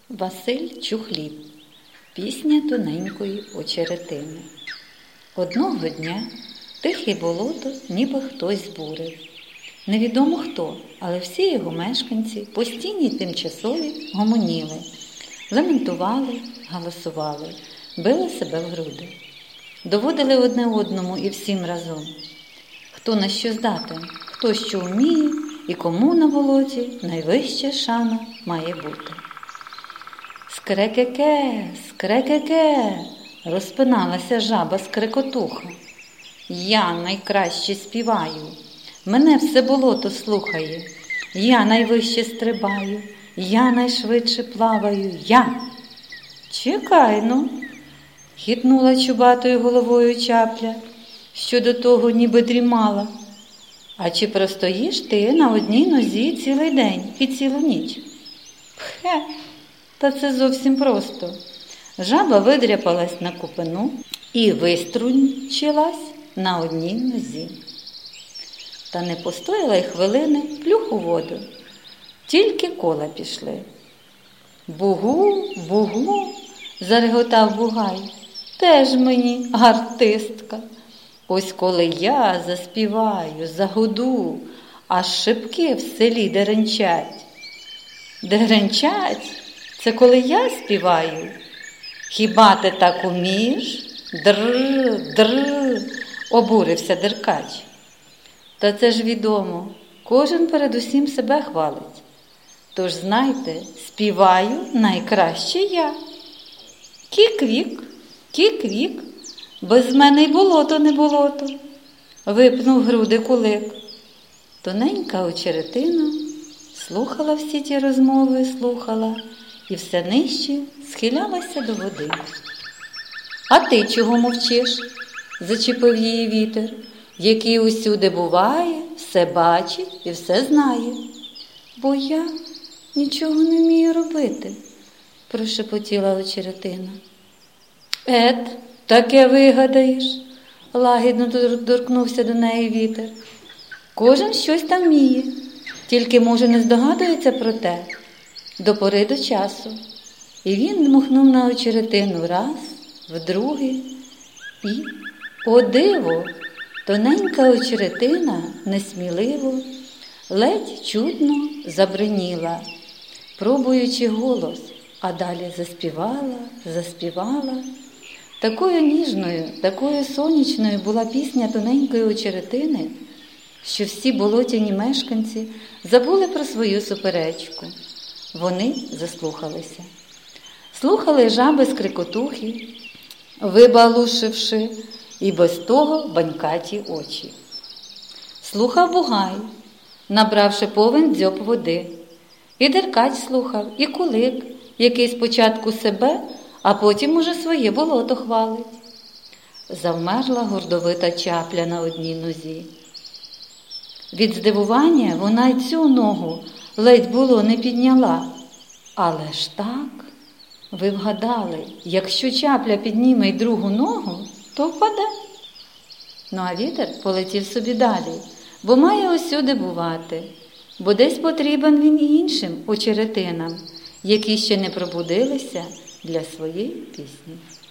Василь Чухліб. Пісня тоненької очеретини. Одного дня тихе болото ніби хтось збурив. Невідомо хто, але всі його мешканці, постійні й тимчасові, гомоніли, лементували, галасували, били себе в груди. Доводили одне одному і всім разом. Хто на що здатен, хто що вміє і кому на болоті найвища шана має бути. Скрекеке, скрекеке, розпиналася жаба скрекотуха. Я найкраще співаю, мене все болото слухає. Я найвище стрибаю, я найшвидше плаваю, я. Чекай, ну, хитнула чубатою головою чапля, що до того ніби дрімала. А чи простоїш ти на одній нозі цілий день і цілу ніч? Пхе, та це зовсім просто. Жаба видряпалась на купину і виструнчилась на одній нозі. Та не постояла й хвилини, плюх у воду. Тільки кола пішли. Бугу, бугу, зареготав бугай. Теж мені артистка. Ось коли я заспіваю, загуду, аж шибки в селі деренчать. Деренчать? Це коли я співаю? Хіба ти так умієш? Др, др, обурився деркач. Та це ж відомо, кожен передусім себе хвалить. Тож знайте, співаю найкраще я. Кік-вік, кік-вік, без мене й болото не болото, випнув груди кулик. Тоненька очеретина слухала всі ті розмови, слухала, і все нижче схилялася до води. А ти чого мовчиш? Зачепив її вітер, який усюди буває, все бачить і все знає. Бо я нічого не вмію робити, прошепотіла очеретина. Таке вигадаєш, лагідно доторкнувся до неї вітер. Кожен щось там вміє, тільки, може, не здогадується про те, до пори до часу. І він дмухнув на очеретину раз, вдруге, і, о диво, тоненька очеретина несміливо, ледь чутно забриніла, пробуючи голос, а далі заспівала. Такою ніжною, такою сонячною була пісня тоненької очеретини, що всі болотяні мешканці забули про свою суперечку. Вони заслухалися. Слухали жаби скрикотухи, вибалушивши і без того банькаті очі. Слухав бугай, набравши повен дзьоб води. І деркач слухав, і кулик, який спочатку себе, а потім уже своє болото хвалить. Завмерла гордовита чапля на одній нозі. Від здивування вона й цю ногу ледь було не підняла. Але ж так, ви вгадали, якщо чапля підніме й другу ногу, то впаде. Ну а вітер полетів собі далі, бо має усюди бувати, бо десь потрібен він і іншим очеретинам, які ще не пробудилися для своєї пісні.